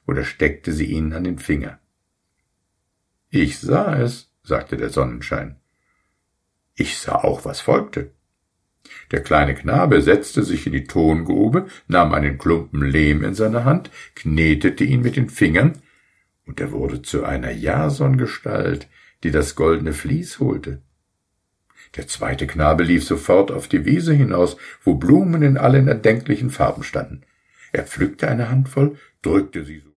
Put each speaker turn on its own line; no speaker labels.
oder steckte sie ihnen an den Finger. »Ich sah es«, sagte der Sonnenschein. »Ich sah auch, was folgte.« Der kleine Knabe setzte sich in die Tongrube, nahm einen Klumpen Lehm in seine Hand, knetete ihn mit den Fingern, und er wurde zu einer Jasongestalt, die das goldene Vlies holte. Der zweite Knabe lief sofort auf die Wiese hinaus, wo Blumen in allen erdenklichen Farben standen. Er pflückte eine Handvoll, drückte sie